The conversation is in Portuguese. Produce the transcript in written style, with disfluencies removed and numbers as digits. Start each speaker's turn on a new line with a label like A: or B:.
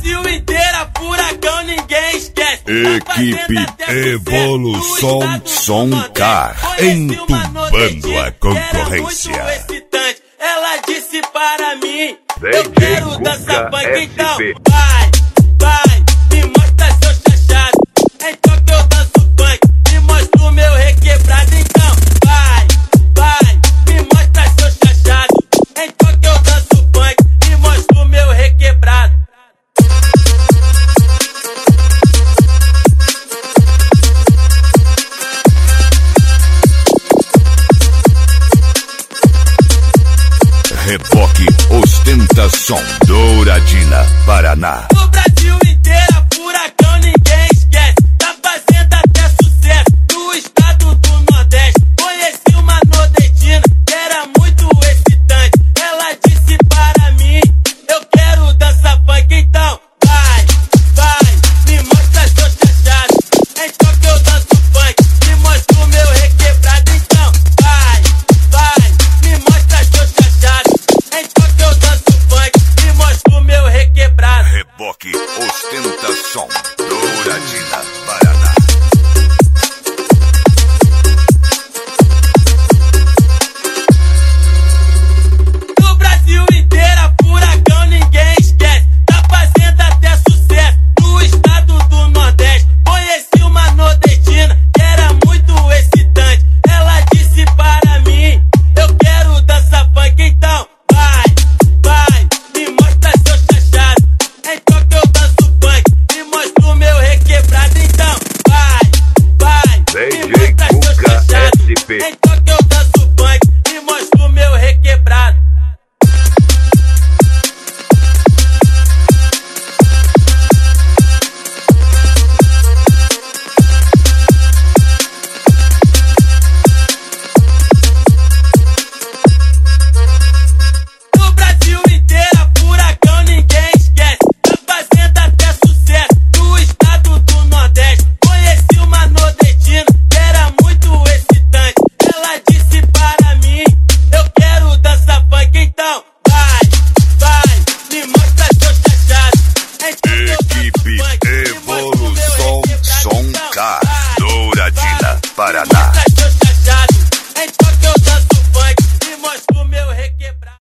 A: Brasil inteira, furacão, ninguém esquece.
B: Equipe Evolução Soncar, entubando a concorrência.
A: Ela disse para mim, eu quero dançar funk, então vai, me mostra seu chachado. Então que eu danço funk, me mostra o meu requebrado. Então vai, me mostra seu chachado. Então que eu danço funk, me mostra o meu requebrado.
B: Reboque Ostentação Douradina, Paraná.